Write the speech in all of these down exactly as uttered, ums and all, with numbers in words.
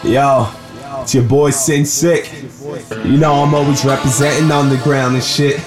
Yo, it's your boy Sin Sick. You know I'm always representing underground and shit.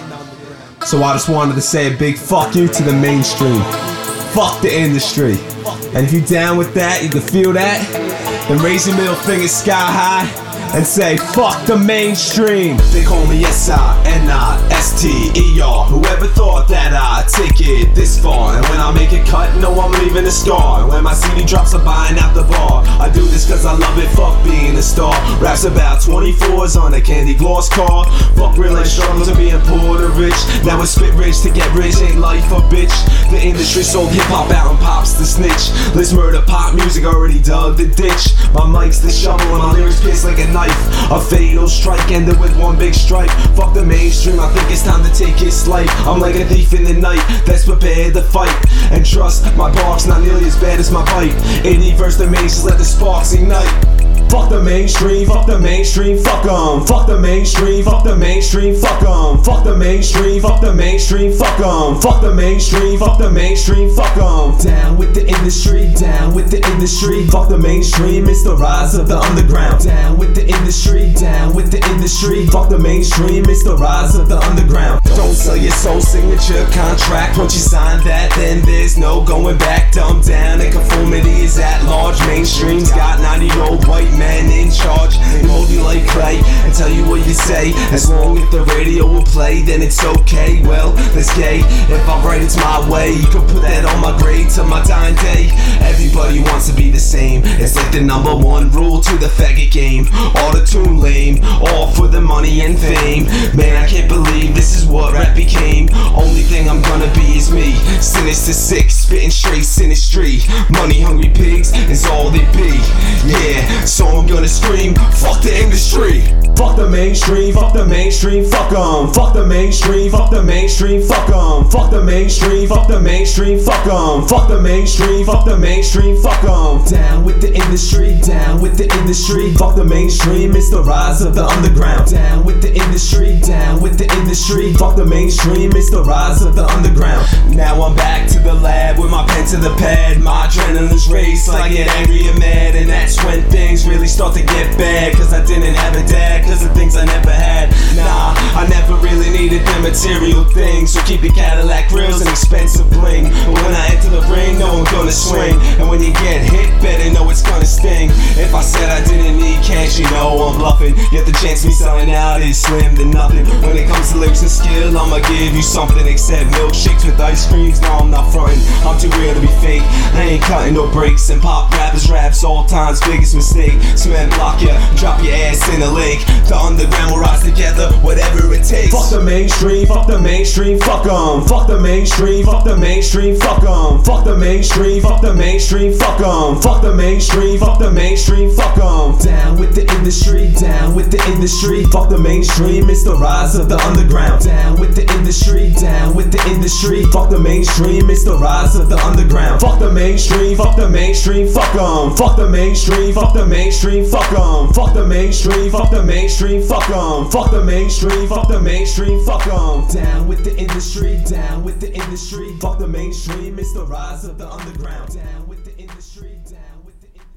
So I just wanted to say a big fuck you to the mainstream. Fuck the industry. And if you down with that, you can feel that, then raise your middle finger sky high and say, fuck the mainstream. They call me S I N I S T E R. Whoever thought that I'd take it this far? And when I make it cut, no, I'm leaving a star. And when my C D drops, I'm buying out the bar. I do this cause I love it, fuck being a star. Raps about twenty-fours on a candy gloss car. Fuck real and struggle to being poor to rich. Now it's spit rich to get rich, ain't life a bitch. The industry sold hip-hop out and pops the snitch. Let's murder pop music, already dug the ditch. My mic's the shovel and my lyrics pierce like a knife. A fatal strike ended with one big strike. Fuck the mainstream, I think it's time to take its life. I'm like a thief in the night that's prepared to fight. And trust, my bark's not nearly as bad as my bite. eighty verse the main, just let the sparks ignite. Fuck the mainstream, fuck the mainstream, fuck 'em. Fuck the mainstream, fuck the mainstream, fuck 'em. Fuck the mainstream, fuck the mainstream, fuck 'em. Fuck the mainstream, fuck the mainstream, fuck 'em. Down with the industry, down with the industry. Fuck the mainstream, it's the rise of the underground. Down with the industry, down with the industry. Fuck the mainstream, it's the rise of the underground. Don't sell your soul signature contract. Once you sign that, then there's no going back. Dumb down and conformity is at large. Mainstream's got ninety-year-old white men in charge. They mold you like clay and tell you what you say. As long as the radio will play, then it's okay. Well, that's gay. If I write it's my way, you can put that on my grade till my dying day. Everybody wants to be the same. It's like the number one rule to the faggot game. Auto-tune lame, all for the money and fame. Man, I can't believe this is what rap became. Only thing I'm gonna be is me. Sinister Six, spitting straight sinistry. Money hungry pigs is all they be. Yeah, so I'm gonna scream, fuck the industry. Fuck the mainstream, fuck the mainstream, fuck 'em. Fuck the mainstream, fuck the mainstream, fuck 'em. Fuck the mainstream, fuck the mainstream, fuck 'em. Fuck the mainstream, fuck the mainstream, fuck 'em. Down with the industry, down with the industry. Fuck the mainstream, it's the rise of the underground. Down with the industry, down with the industry. Fuck the mainstream, it's the rise of the underground. Now I'm back to the lab with my pen to the pad. My adrenaline's race, I get angry and mad. And that's when things really start to get bad. Cause I didn't have a dad, cause of things I never had. Nah, I never really needed them material things. So keep your Cadillac grills and expensive bling. But when I enter the ring, no one's gonna swing. And when you get hit, better know it's gonna sting. If I said I didn't need cash, you know I'm bluffing. Yet the chance of me selling out is slim to nothing. When it comes to lyrics and skill, I'ma give you something except milkshakes with ice creams. No, I'm not frontin', I'm too real to be fake. I ain't cutting no breaks. And pop rappers raps all time's biggest mistake. Cement block ya, drop your ass in the lake. The underground will rise together, whatever it takes. Fuck the mainstream, fuck the mainstream, fuck 'em. Fuck the mainstream, fuck the mainstream, fuck 'em. Fuck the mainstream, fuck the mainstream, fuck 'em. Fuck the mainstream, fuck the mainstream, fuck 'em. Down with the industry, down with the industry. Fuck the mainstream, it's the rise of the underground. Down with the industry, down with the industry. Fuck the mainstream, it's the rise of the underground. Fuck the mainstream, fuck the mainstream, fuck 'em. Fuck the mainstream, fuck the mainstream, fuck 'em. Fuck the mainstream, fuck the mainstream, fuck 'em. Fuck the mainstream, fuck the mainstream, fuck 'em. Down with the industry, down with the industry. Fuck the mainstream, it's the rise of the underground. Down with the